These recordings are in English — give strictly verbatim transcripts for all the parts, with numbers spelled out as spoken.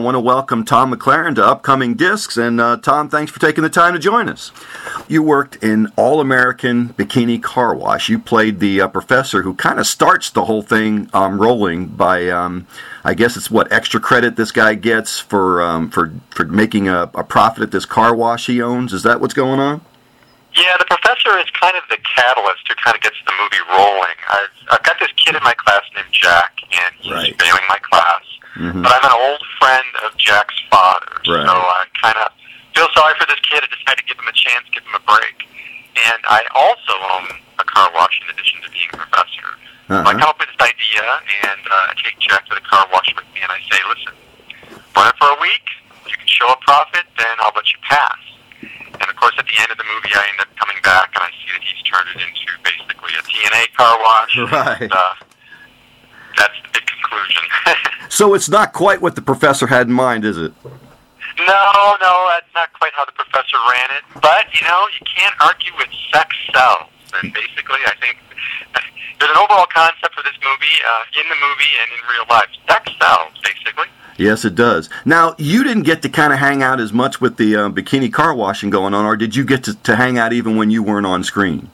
want to welcome Tom McLaren to Upcoming Discs. And uh, Tom, thanks for taking the time to join us. You worked in All-American Bikini Car Wash. You played the uh, professor who kind of starts the whole thing um, rolling by, um, I guess it's what, extra credit this guy gets for um, for, for making a, a profit at this car wash he owns. Is that what's going on? Yeah, the professor is kind of the catalyst who kind of gets the movie rolling. I've, I've got this kid in my class named Jack, and he's right. failing my class. Mm-hmm. But I'm an old friend of Jack's father, right. so I kind of feel sorry for this kid. I decided to give him a chance, give him a break. And I also own a car wash in addition to being a professor. Uh-huh. So I come up with this idea, and uh, I take Jack to the car wash with me, and I say, listen, run it for a week. You can show a profit, then I'll let you pass. And, of course, at the end of the movie, I end up coming back, and I see that he's turned it into basically a T N A car wash. Right. And, uh, that's the big conclusion. So it's not quite what the professor had in mind, is it? No, no, that's not quite how the professor ran it. But, you know, you can't argue with sex sells. And basically, I think there's an overall concept for this movie, uh, in the movie and in real life. Sex sells, basically. Yes, it does. Now, you didn't get to kind of hang out as much with the uh, bikini car washing going on, or did you get to, to hang out even when you weren't on screen?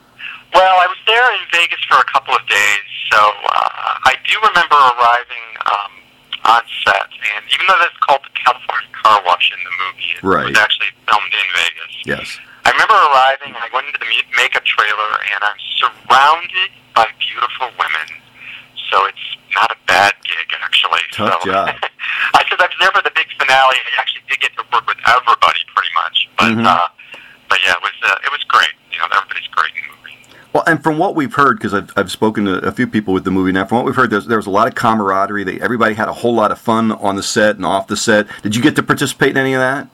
Well, I was there in Vegas for a couple of days, so uh, I do remember arriving um, on set, and even though that's called the California Car Wash in the movie, it right. was actually filmed in Vegas. Yes. I remember arriving, I went into the makeup trailer, and I'm surrounded by beautiful women, so it's not a bad gig, actually. Tough so, job. I said I was there for the big finale. I actually did get to work with everybody, pretty much. But, mm-hmm. uh, but yeah, it was uh, it was great. You know, everybody's great in the movie. Well, and from what we've heard, because I've, I've spoken to a few people with the movie now, from what we've heard, there's, there was a lot of camaraderie. They, everybody had a whole lot of fun on the set and off the set. Did you get to participate in any of that?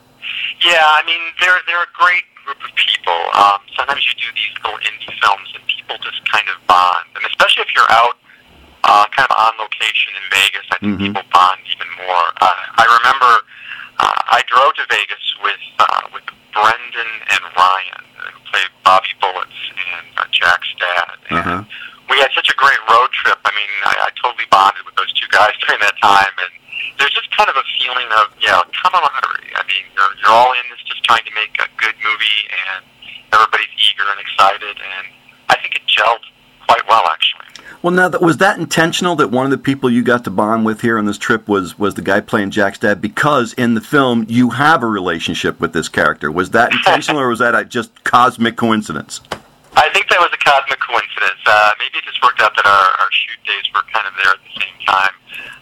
Yeah, I mean, they're, they're a great group of people. Um, sometimes you do these little indie films, and people just kind of bond. And especially if you're out uh, kind of on location in Vegas, I think mm-hmm. people bond even more. Uh, I remember uh, I drove to Vegas with uh, with Brendan and Ryan, who played Bobby Bullets and uh, Jack's dad. And uh-huh. we had such a great road trip. I mean, I, I totally bonded with those two guys during that time. And there's just kind of a feeling of, yeah, camaraderie. I mean, you're, you're all in this just trying to make a good movie, and everybody's eager and excited. And I think it gelled quite well, actually. Well, now, that, was that intentional that one of the people you got to bond with here on this trip was, was the guy playing Jack's dad? Because in the film, you have a relationship with this character. Was that intentional, or was that a just cosmic coincidence? I think that was a cosmic coincidence. Uh, maybe it just worked out that our, our shoot days were kind of there at the same time.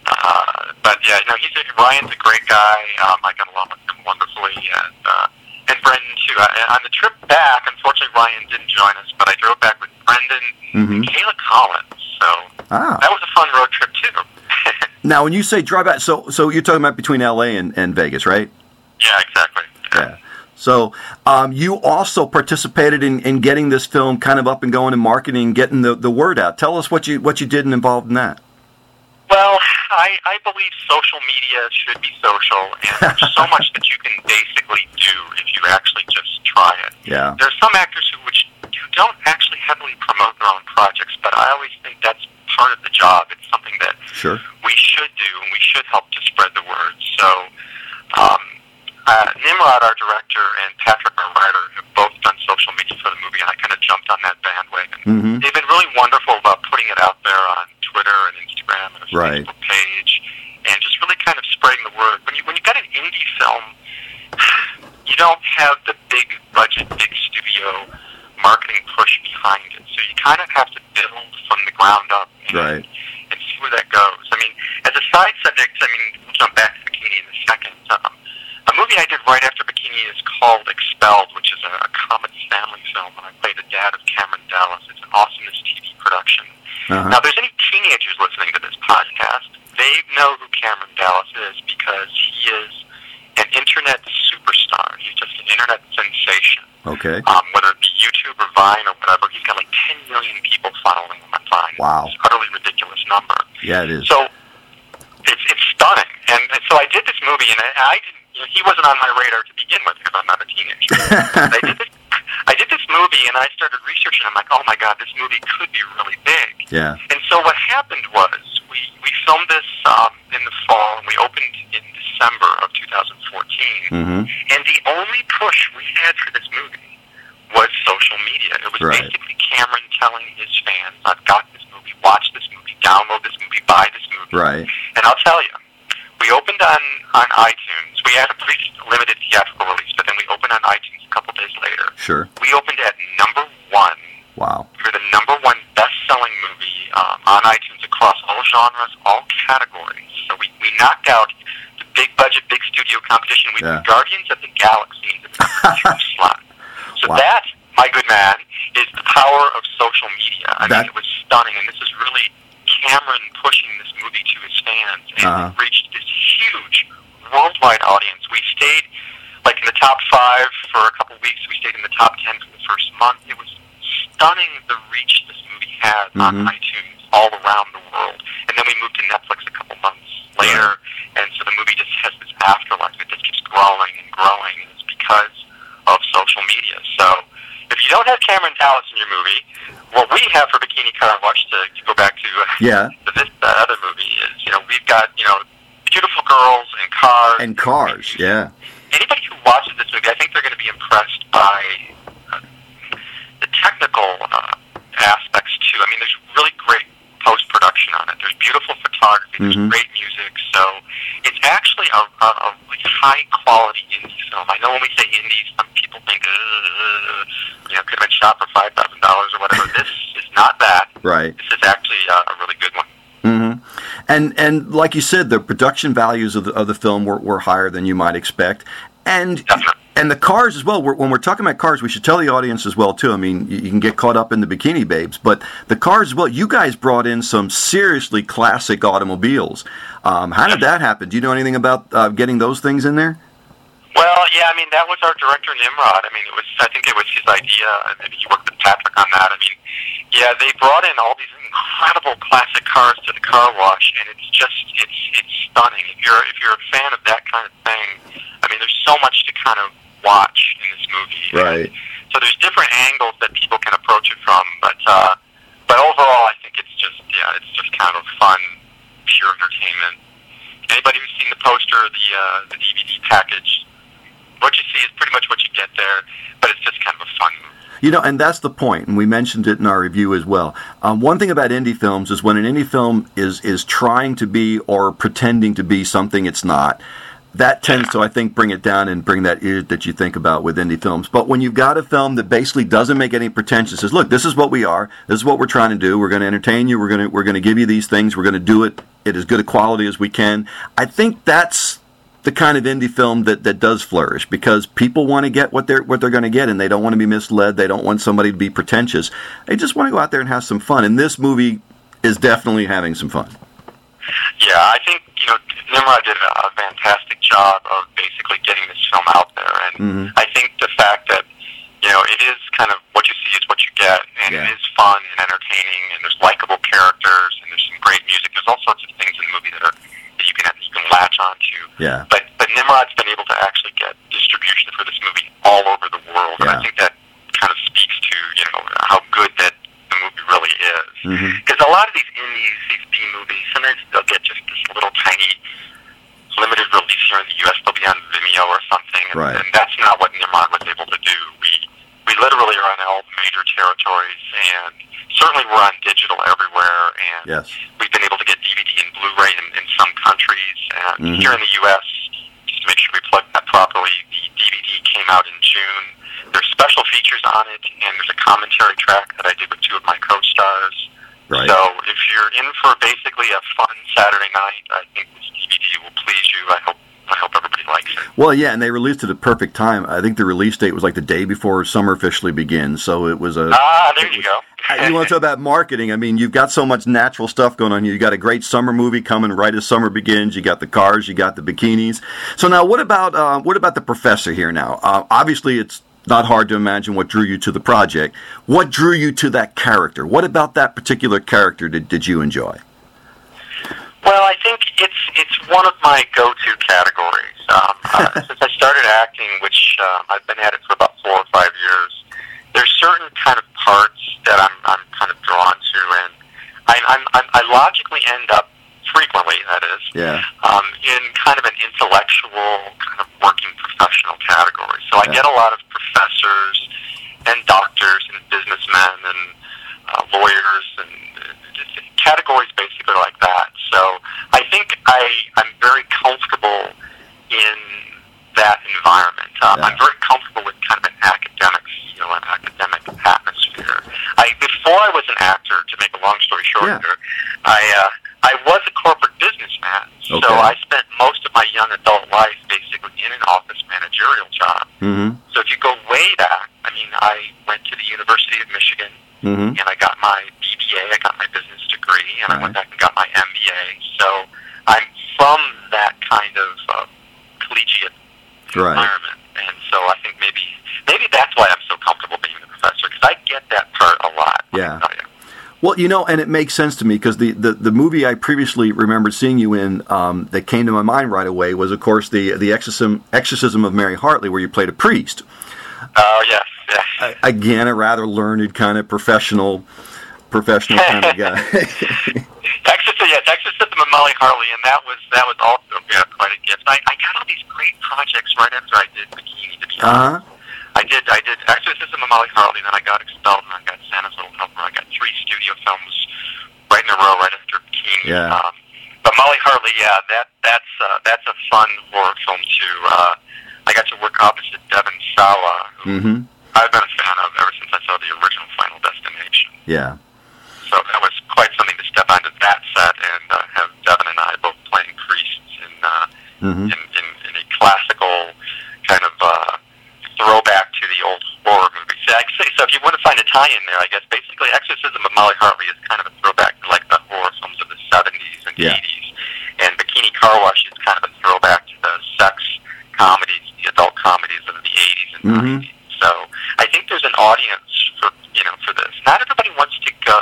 Uh, but, yeah, you know, he's a, Ryan's a great guy. Um, I got along with him wonderfully. And, uh, and Brendan, too. I, on the trip back, unfortunately, Ryan didn't join us, but I drove back with Brendan mm-hmm. and Kayla Collins. So ah. that was a fun road trip, too. Now, when you say drive back, so so you're talking about between L A and, and Vegas, right? Yeah, exactly. Yeah. yeah. So um, you also participated in, in getting this film kind of up and going and marketing, getting the, the word out. Tell us what you what you did and involved in that. Well, I, I believe social media should be social, and there's so much that you can basically do if you actually just try it. Yeah. There's some actors who which who don't actually heavily promote their own projects, but I always think that's part of the job. It's something that sure. we should do, and we should help to spread the word. So, um, uh, Nimrod, our director, and Patrick, our writer, have both done social media for the movie, and I kind of jumped on that bandwagon. Mm-hmm. They've been really wonderful about putting it out there on Twitter and Instagram and a right. Facebook page, and just really kind of spreading the word. When you when you got an indie film, you don't have the big budget, big studio marketing push behind it, so you kind of have to build from the ground up and, right. and see where that goes. I mean, as a side subject, I mean, we'll jump back to Bikini in a second. Um, a movie I did right after Bikini is called Expelled, which is a, a comedy family film, and I play the dad of Cameron Dallas. It's an Awesomeness T V production. Uh-huh. Now, if there's any teenagers listening to this podcast, they know who Cameron Dallas is because he is an internet superstar. He's just an internet sensation. Okay. Um, whether it be YouTube or Vine or whatever, he's got like ten million people following him on Vine. Wow. It's an utterly ridiculous number. Yeah, it is. So it's it's stunning. And, and so I did this movie, and I, I didn't. You know, he wasn't on my radar to begin with because I'm not a teenager. I did this. I did this movie, and I started researching. I'm like, oh my god, this movie could be really big. Yeah. And so what happened was we we filmed this um, in the fall, and we opened in only push we had for this movie was social media. It was right. basically Cameron telling his fans, I've got this movie, watch this movie, download this movie, buy this movie. Right. And I'll tell you, we opened on, on iTunes. We had a pretty limited theatrical release, but then we opened on iTunes a couple days later. Sure. We opened at number one. Wow. We were the number one best-selling movie um, on iTunes across all genres, all categories. So we, we knocked out the big-budget, big studio competition. We yeah. were Guardians of the Galaxy in the huge slot. So wow. that, my good man, is the power of social media. I that, mean, it was stunning, and this is really Cameron pushing this movie to his fans, and uh-huh. it reached this huge worldwide audience. We stayed, like, in the top five for a couple weeks. We stayed in the top ten for the first month. It was stunning the reach this movie had mm-hmm. on iTunes all around the world. And then we moved to Netflix a couple months later, yeah. and so the movie just has this afterlife. It just keeps growing and growing, and it's because of social media. So if you don't have Cameron Dallas in your movie, what we have for Bikini Car Wash, to, to go back to, yeah. to this uh, other movie, is, you know, we've got, you know, beautiful girls and cars. And cars, and yeah. Anybody who watches this movie, I think they're going to be impressed by uh, the technical uh, aspects, too. I mean, there's really great post-production on it. There's beautiful photography. There's mm-hmm. great music. So it's actually a, a, a really high-quality indie film. I know when we say indie, some people think, uh, you know, could have been shot for five thousand dollars or whatever. This is not that. Right. This is actually a, a really good one. Mm-hmm. And and like you said, the production values of the of the film were, were higher than you might expect, and Definitely. and the cars as well. We're, when we're talking about cars, we should tell the audience as well too. I mean, you, you can get caught up in the bikini babes, but the cars as well. You guys brought in some seriously classic automobiles. Um, how did that happen? Do you know anything about uh, getting those things in there? Well, yeah, I mean, that was our director, Nimrod. I mean, it was, I think it was his idea, and he worked with Patrick on that. I mean, yeah, they brought in all these incredible classic cars to the car wash, and it's just, it's it's stunning. If you're, if you're a fan of that kind of thing, I mean, there's so much to kind of watch in this movie. Right. And so there's different angles that people can approach it from, but, uh, but overall, I think it's just, yeah, it's just kind of fun, pure entertainment. Anybody who's seen the poster, the, uh, the D V D package, what you see is pretty much what you get there, but it's just kind of a fun movie. You know, and that's the point, and we mentioned it in our review as well. Um, one thing about indie films is when an indie film is is trying to be or pretending to be something it's not, that tends to, I think, bring it down and bring that ear that you think about with indie films. But when you've got a film that basically doesn't make any pretensions, says, look, this is what we are, this is what we're trying to do, we're going to entertain you, we're going to we're going to give you these things, we're going to do it at as good a quality as we can, I think that's the kind of indie film that, that does flourish, because people want to get what they're what they're going to get, and they don't want to be misled. They don't want somebody to be pretentious. They just want to go out there and have some fun. And this movie is definitely having some fun. Yeah, I think, you know, Nimrod did a, a fantastic job of basically getting this film out there, and mm-hmm. I think the fact that, you know, it is kind of what you see is what you get, and yeah. it is fun and entertaining, and there's likable characters, and there's some great music. There's all sorts of things in the movie that are that you can you can latch onto. Yeah. But but Nimrod's been able to actually get distribution for this movie all over the world, yeah. and I think that kind of speaks to, you know, how good that the movie really is. Because mm-hmm. a lot of these indies, these B movies, sometimes they'll get just this little tiny limited release here in the U S. They'll be on Vimeo or something, and, right. and that's not what Nimrod was able to do. We we literally are on all the major territories, and certainly we're on digital everywhere, and yes. we've been able to get D V D and Blu-ray in, in some countries. And mm-hmm. here in the U S, just to make sure we plug that properly, the D V D came out in June. There's special features on it, and there's a commentary track that I did with two of my co-stars. Right. So if you're in for basically a fun Saturday night, I think this D V D will please you. I hope I hope everybody likes it. Well, yeah, and they released it at perfect time. I think the release date was like the day before summer officially begins, so it was a... Ah, there you was, go. You want to talk about marketing? I mean, you've got so much natural stuff going on here. You got a great summer movie coming right as summer begins. You got the cars, you got the bikinis. So now, what about uh, what about the professor here now? Uh, obviously, it's not hard to imagine what drew you to the project. What drew you to that character? What about that particular character did, did you enjoy? Well, I think it's it's one of my go-to categories. Um, uh, since I started acting, which um, I've been at it for about four or five years, there's certain kind of parts that I'm I'm kind of drawn to, and I I'm, I'm, I logically end up frequently, that is, yeah. um, in kind of an intellectual, kind of working professional category. So I comfortable in that environment. Um, yeah. I'm very comfortable with kind of an academic feel, an academic atmosphere. I before I was an actor, to make a long story short, yeah. here, I uh, I was a corporate businessman. Okay. So I spent most of my young adult life basically in an office managerial job. Mm-hmm. So if you go way back, I mean, I went to the University of Michigan, mm-hmm. and I got my B B A, I got my business degree, and right. I went back and got my M B A. So I'm from that kind of uh, collegiate right. environment, and so I think maybe maybe that's why I'm so comfortable being a professor, because I get that part a lot. Yeah. Well, you know, and it makes sense to me, because the, the, the movie I previously remembered seeing you in um, that came to my mind right away was, of course, the the Exorcism, Exorcism of Mary Hartley, where you played a priest. Oh, yes, yes. Again, a rather learned, kind of professional, professional kind of guy. Exorcism, yes, Exorcism of Molly Hartley, and that was that was also yeah, quite a gift. I, I got all these great projects right after I did Bikini, to be honest. Uh-huh. I did I did Exorcism of Molly Hartley, then I got Expelled, and I got Santa's Little Helper. I got three studio films right in a row right after Bikini. Yeah. Um, but Molly Hartley, yeah, that that's uh, that's a fun horror film too. Uh, I got to work opposite Devon Sawa, who mm-hmm. I've been a fan of ever since I saw the original Final Destination. Yeah. So that was quite something to step onto that set and uh, have Devon and I both playing priests in uh, mm-hmm. in, in, in a classical kind of uh, throwback to the old horror movies. So, actually, so if you want to find a tie-in there, I guess basically Exorcism of Molly Hartley is kind of a throwback to like the horror films of the seventies and yeah. eighties, and Bikini Car Wash is kind of a throwback to the sex comedies, the adult comedies of the eighties and mm-hmm. nineties. So I think there's an audience for you know for this. Not everybody wants to go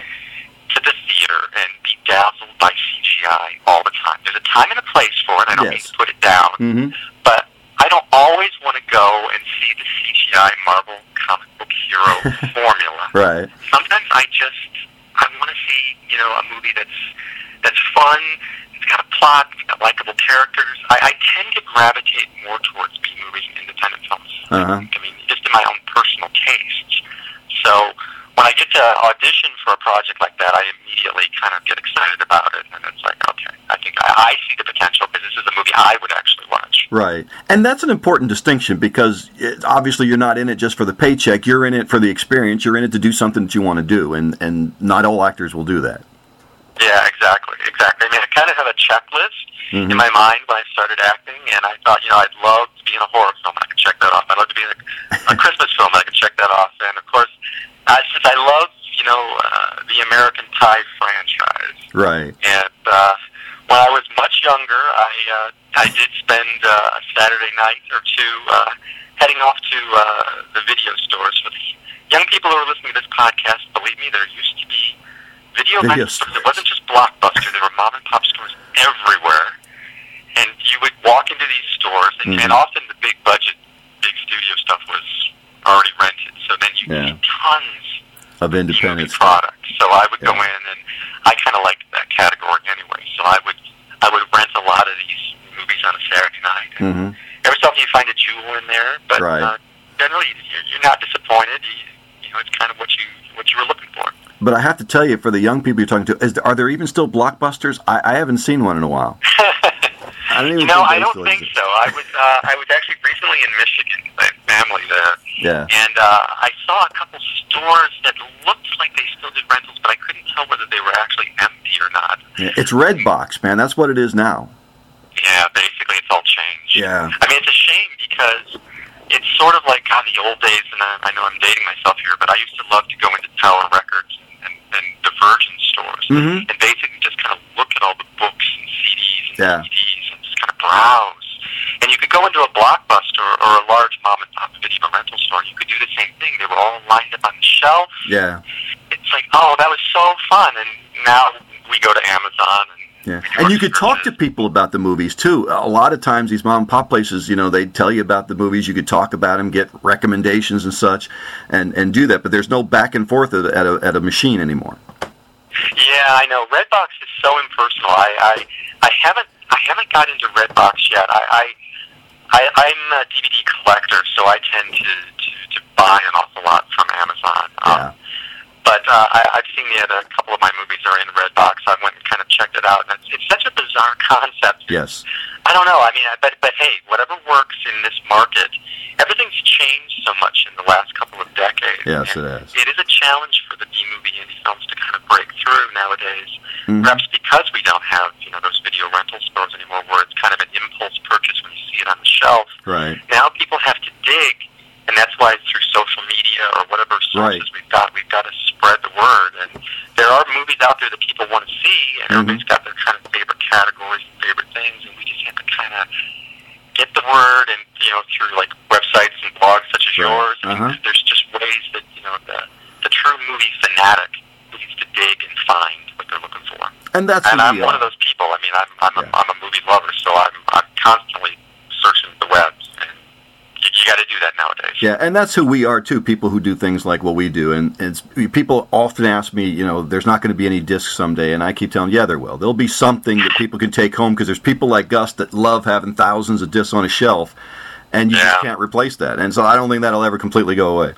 to the theater and be dazzled by C G I all the time. There's a time and a place for it. I don't yes. mean to put it down, mm-hmm. but I don't always want to go and see the C G I Marvel comic book hero formula. Right. Sometimes I just I want to see you know a movie that's that's fun. It's got a plot. It's got likable characters. I, I tend to gravitate more towards B movies and independent films. Uh-huh. I mean, just in my own personal tastes. So when I get to audition for a project like that, I immediately kind of get excited about it, and it's like, okay, I think I, I see the potential because this is a movie I would actually watch. Right, and that's an important distinction, because it, obviously you're not in it just for the paycheck. You're in it for the experience. You're in it to do something that you want to do, and, and not all actors will do that. Yeah, exactly, exactly. I mean, I kind of have a checklist mm-hmm. in my mind when I started acting, and I thought, you know, I'd love to be in a horror film, and I could check that off. I'd love to be in a, a Christmas film, and I could check that off. And, of course, uh, since I love, you know, uh, the American Pie franchise. Right. And uh, when I was much younger, I uh, I did spend uh, a Saturday night or two uh, heading off to uh, the video stores. For the young people who are listening to this podcast, believe me, there used to be video, video stores. It wasn't just Blockbuster. There were mom and pop stores everywhere. And you would walk into these stores, and, mm-hmm. and often the big budget, big studio stuff was already rented. So then you yeah. see tons of independent products. So I would yeah. go in, and I kind of liked that category anyway. So I would I would rent a lot of these movies on a Saturday night. And mm-hmm. every so often you find a jewel in there, but right. uh, generally you're, you're not disappointed. You, you know, it's kind of what you what you were looking for. But I have to tell you, for the young people you're talking to, is, are there even still Blockbusters? I, I haven't seen one in a while. I don't even you know, think I don't think exist. so. I was uh, I was actually recently in Michigan. I have family there. Yeah. And uh, I saw a couple stores that looked like they still did rentals, but I couldn't tell whether they were actually empty or not. Yeah, it's Redbox, man. That's what it is now. Yeah, basically it's all changed. Yeah. I mean, it's a shame because it's sort of like on the old days, and I, I know I'm dating myself here, but I used to love to go into Tower Records and, and Divergent stores mm-hmm. and basically just kind of look at all the books and C Ds and yeah. D V Ds and just kind of browse. And you could go into a Blockbuster or a large mom-and-pop video rental store, and you could do the same thing. They were all lined up on the shelf. Yeah. It's like, oh, that was so fun. And now we go to Amazon and yeah, and you could talk to people about the movies, too. A lot of times, these mom and pop places, you know, they tell you about the movies. You could talk about them, get recommendations and such, and, and do that. But there's no back and forth at a, at a machine anymore. Yeah, I know. Redbox is so impersonal. I, I, I haven't I haven't got into Redbox yet. I, I, I, I'm a D V D collector, so I tend to, to, to buy an awful lot from Amazon. Yeah. Um, But uh, I, I've seen the other, a couple of my movies are in Redbox. I went and kind of checked it out, and it's, it's such a bizarre concept. Yes. I don't know. I mean, but but hey, whatever works in this market. Everything's changed so much in the last couple of decades. Yes, it has. It is a challenge for the B-movie indie films to kind of break through nowadays. Mm-hmm. Perhaps because we don't have, you know, those video rental stores anymore, where it's kind of an impulse purchase when you see it on the shelf. Right. Now people have to dig, and that's why through social media or whatever sources right. we've got, we've got to spread the word. And there are movies out there that people want to see, and mm-hmm. everybody's got their kind of favorite categories and favorite things, and we just have to kind of get the word, and you know, through like websites and blogs such as right. yours. I uh-huh. mean, there's just ways that you know the the true movie fanatic needs to dig and find what they're looking for. And that's and I'm the, uh, one of those people. I mean, I'm I'm, yeah. a, I'm a movie lover, so I'm I'm constantly searching the webs, and you, you got to do that nowadays. Yeah, and that's who we are too. People who do things like what we do, and it's, people often ask me, you know, there's not going to be any discs someday, and I keep telling them, yeah, there will. There'll be something that people can take home because there's people like Gus that love having thousands of discs on a shelf, and you yeah. just can't replace that. And so I don't think that'll ever completely go away.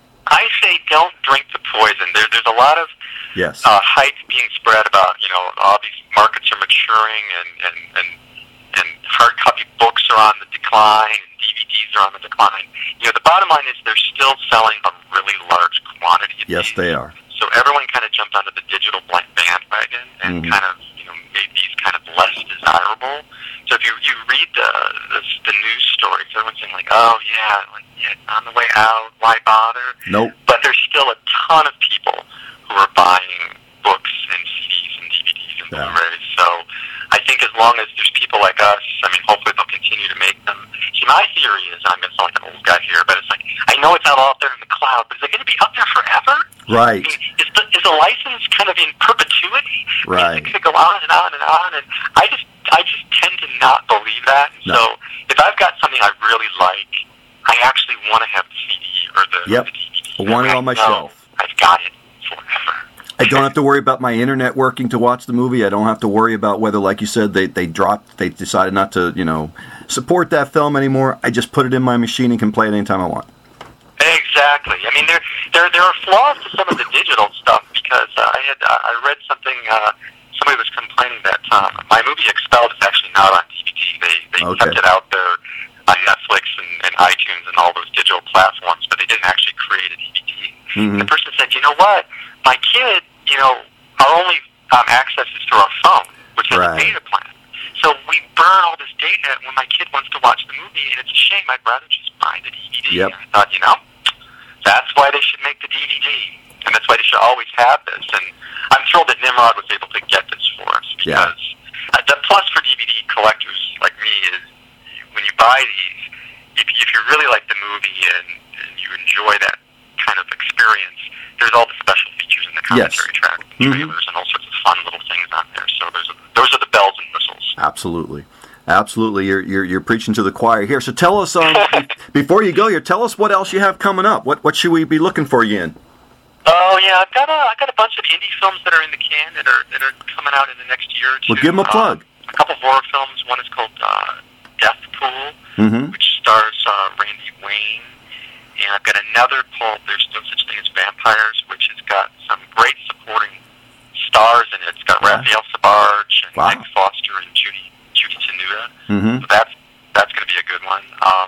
I say don't drink the poison. There, there's a lot of yes. uh, hype being spread about, you know, all these markets are maturing, and and and, and hard copy books are on the decline. D V Ds are on the decline. You know, the bottom line is they're still selling a really large quantity of yes, these. they are. So everyone kind of jumped onto the digital bandwagon and mm-hmm. kind of, you know, made these kind of less desirable. So if you you read the the, the news stories, everyone's saying like, oh yeah, like yeah, it's on the way out. Why bother? Nope. But there's still a ton of people who are buying books and C Ds and D V Ds and yeah. Blu-rays. So I think as long as there's people like us, I mean, hopefully they'll continue to make them. See, my theory is, I'm going to sound like an old guy here, but it's like, I know it's not all out there in the cloud, but is it going to be up there forever? Right. I mean, is the, is the license kind of in perpetuity? Right. Is it going to go on and on and on? And I just, I just tend to not believe that. No. So if I've got something I really like, I actually want to have the C D or the, yep. the D V D. I want it on my shelf. I've got it forever. I don't have to worry about my internet working to watch the movie. I don't have to worry about whether, like you said, they, they dropped, they decided not to, you know, support that film anymore. I just put it in my machine and can play it anytime I want. Exactly. I mean, there there there are flaws to some of the digital stuff because uh, I had uh, I read something. Uh, somebody was complaining that uh, my movie Expelled is actually not on D V D. They they okay. kept it out there on Netflix and, and iTunes and all those digital platforms, but they didn't actually create a D V D. Mm-hmm. The person said, you know what, my kid, you know, our only um, access is through our phone, which has right. a data plan. So we burn all this data when my kid wants to watch the movie, and it's a shame. I'd rather just buy the D V D. Yep. And I thought, you know, that's why they should make the D V D, and that's why they should always have this. And I'm thrilled that Nimrod was able to get this for us because yeah. uh, the plus for D V D collectors like me is when you buy these, if, if you really like the movie and, and you enjoy that kind of experience, there's all the special features in the commentary yes. track, mm-hmm. trailers, and all sorts of fun little things on there. So those are, those are the bells and whistles. Absolutely. Absolutely, you're you're you're preaching to the choir here. So tell us, um, before you go here, tell us what else you have coming up. What what should we be looking for you in? Oh yeah, I've got a I've got a bunch of indie films that are in the can that are that are coming out in the next year or two. Well, give them a plug. Um, a couple of horror films. One is called uh, Death Pool, mm-hmm. which stars uh, Randy Wayne, and I've got another called There's No Such Thing as Vampires, which has got some great supporting stars in it. It's got wow. Raphael Sabarge and wow. Nick Foster and Judy. Judy Tenuta. Mm-hmm. So that's that's going to be a good one. Um,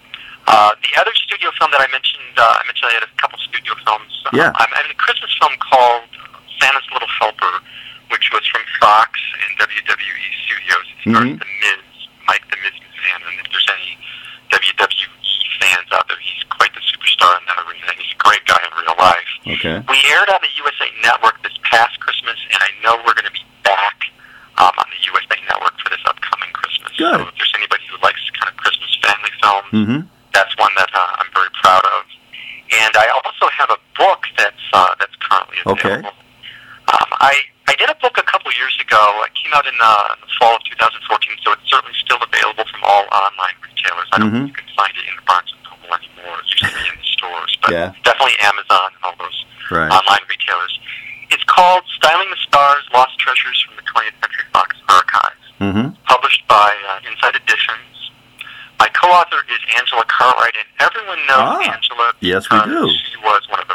uh, the other studio film that I mentioned, uh, I mentioned I had a couple studio films. Yeah. Um, I'm in a Christmas film called Santa's Little Helper, which was from Fox and W W E Studios. It stars mm-hmm. The Miz, Mike The Miz McMahon, and if there's any W W E fans out there, he's quite the superstar in that arena, and he's a great guy in real life. Okay. We aired on the U S A Network this past Christmas, and I know we're going to be back Um, on the U S A Network for this upcoming Christmas. Good. So if there's anybody who likes kind of Christmas family films, mm-hmm. that's one that uh, I'm very proud of. And I also have a book that's uh, that's currently available. Okay. Um, I I did a book a couple years ago. It came out in, uh, in the fall of two thousand fourteen, so it's certainly still available from all online retailers. I don't mm-hmm. think you can find it in the Barnes and Noble anymore. It used to be in the stores, but yeah. definitely Amazon and all those right. online retailers. It's called Styling the Stars, Lost Treasures from the twentieth Century Fox Archives, mm-hmm. published by uh, Inside Editions. My co-author is Angela Cartwright, and everyone knows ah, Angela yes, we because do. she was one of the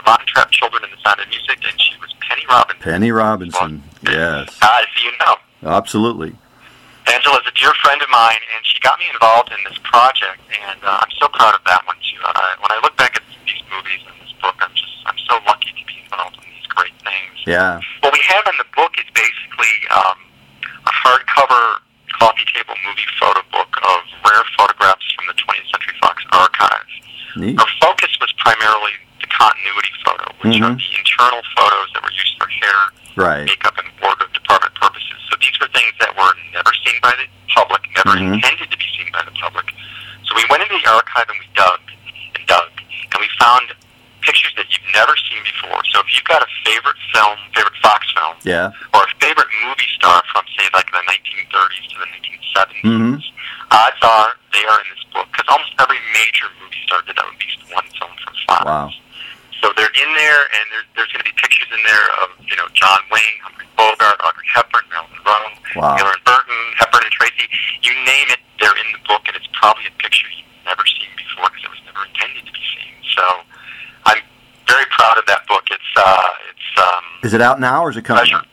Von Trapp, Children in the Sound of Music, and she was Penny Robinson. Penny Robinson, yes. Uh, so you know. Absolutely. Angela's a dear friend of mine, and she got me involved in this project, and uh, I'm so proud of that one, too. Uh, when I look back at these movies and this book, I'm just, I'm so lucky to be involved in these great things. Yeah. What we have in the book is basically um, a hardcover coffee table movie photo book of rare photographs from the twentieth Century Fox archive. Neat. Our focus was primarily the continuity photo, which mm-hmm. are the internal photos that were used for hair, right. makeup, and wardrobe department purposes. So these were things that were never seen by the public, never mm-hmm. intended to be seen by the public. So we went into the archive and we dug and dug, and we found pictures that you've never seen before. So if you've got a favorite film, favorite Fox film, yeah. or a favorite movie star from, say, like the nineteen thirties to the nineteen seventies, mm-hmm. odds are they are in this book, because almost every major movie star did at least one film from Fox. Wow. So they're in there, and there's, there's going to be pictures in there of, you know, John Wayne, Humphrey Bogart, Audrey Hepburn, Marilyn Monroe, wow. Miller and Burton, Hepburn and Tracy. You name it, they're in the book, and it's probably a picture you've never seen before because it was never intended to be seen. So I'm very proud of that book. It's uh, it's. Um, is it out now, or is it coming pleasure.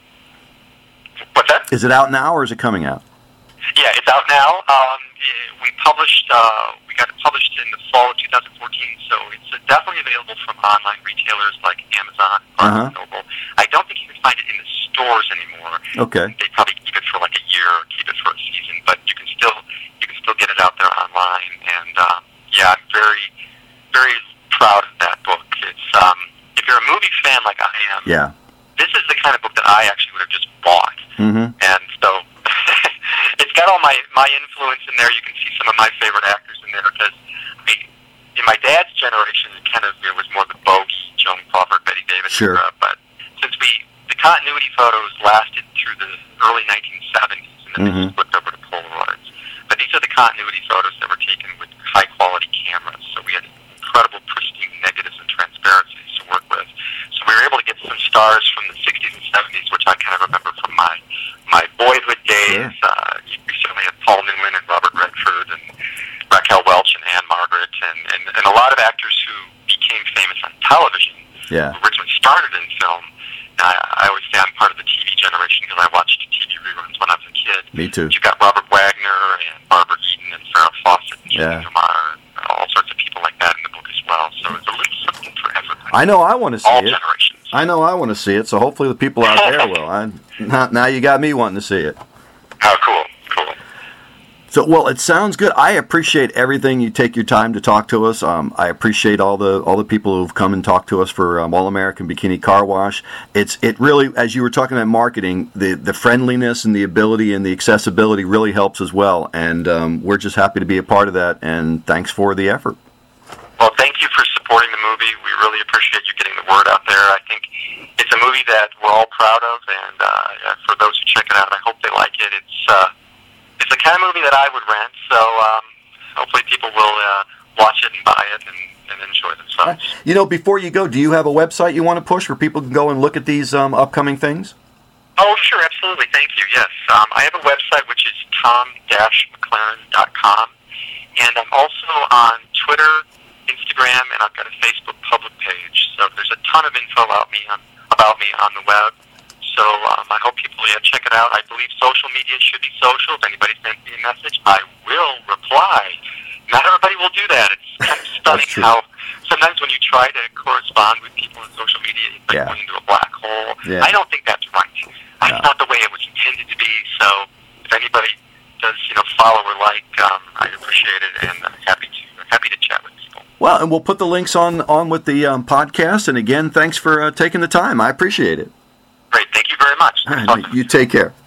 out? What's that? Is it out now, or is it coming out? Yeah, it's out now. Um, we published. Uh, we got it published in the fall of two thousand fourteen, so it's uh, definitely available from online retailers like Amazon, Barnes uh-huh. and Noble. I don't think you can find it in the stores anymore. Okay. They probably keep it for like a year, or keep it for a season, but you can still you can still get it out there online. And um, yeah, I'm very very proud of that book. It's um, if you're a movie fan like I am, yeah, this is the kind of book that I actually would have just bought. Mm-hmm. And so it's got all my, my influence in there. You can see some of my favorite actors in there because I, in my dad's generation, it kind of it was more the Bogey, Joan Crawford, Betty Davis sure. era. But since we the continuity photos lasted through the early nineteen seventies, and then mm-hmm. they flipped over to Polaroids. But these are the continuity photos that were taken with high quality cameras. So we had incredible pristine negatives and transparencies to work with. So we were able to get some stars from the sixties and seventies, which I kind of remember from my my boyhood days. Yeah. Uh, we certainly had Paul Newman and Robert Redford and Raquel Welch and Anne Margaret and, and, and a lot of actors who became famous on television, yeah. who originally started in film. I, I always say I'm part of the T V generation because I watched T V reruns when I was a kid. Me too. You've got Robert Wagner and Barbara Eden and Farrah Fawcett and yeah. Julie Newmar and all sorts of people like that in the book as well. So it's a little something for everybody. I know I want to see all it. generations. I know I want to see it, so hopefully the people out there will. I, now you got me wanting to see it. Oh, cool, cool. So, well, it sounds good. I appreciate everything. You take your time to talk to us. Um, I appreciate all the all the people who've come and talked to us for um, All American Bikini Car Wash. It's it really, as you were talking about marketing, the the friendliness and the ability and the accessibility really helps as well. And um, we're just happy to be a part of that. And thanks for the effort. Well, thank you for supporting the movie. We really appreciate you getting the word out there. I think it's a movie that we're all proud of, and uh, for those who check it out, I hope they like it. It's uh, it's the kind of movie that I would rent, so um, hopefully people will uh, watch it and buy it and, and enjoy themselves. You know, before you go, do you have a website you want to push where people can go and look at these um, upcoming things? Oh, sure, absolutely. Thank you, yes. Um, I have a website, which is tom dash mclaren dot com, and I'm also on Twitter, Instagram, and I've got a Facebook public page. So there's a ton of info about me on, about me on the web. So um, I hope people yeah, check it out. I believe social media should be social. If anybody sends me a message, I will reply. Not everybody will do that. It's kind of stunning how sometimes when you try to correspond with people on social media, it's like yeah. going into a black hole. Yeah. I don't think that's right. That's no. not the way it was intended to be. So if anybody does, you know, follow or like, um, I appreciate it, and I'm happy to happy to chat with people. Well, and we'll put the links on, on with the um, podcast. And again, thanks for uh, taking the time. I appreciate it. Great. Thank you very much. All right, you take care.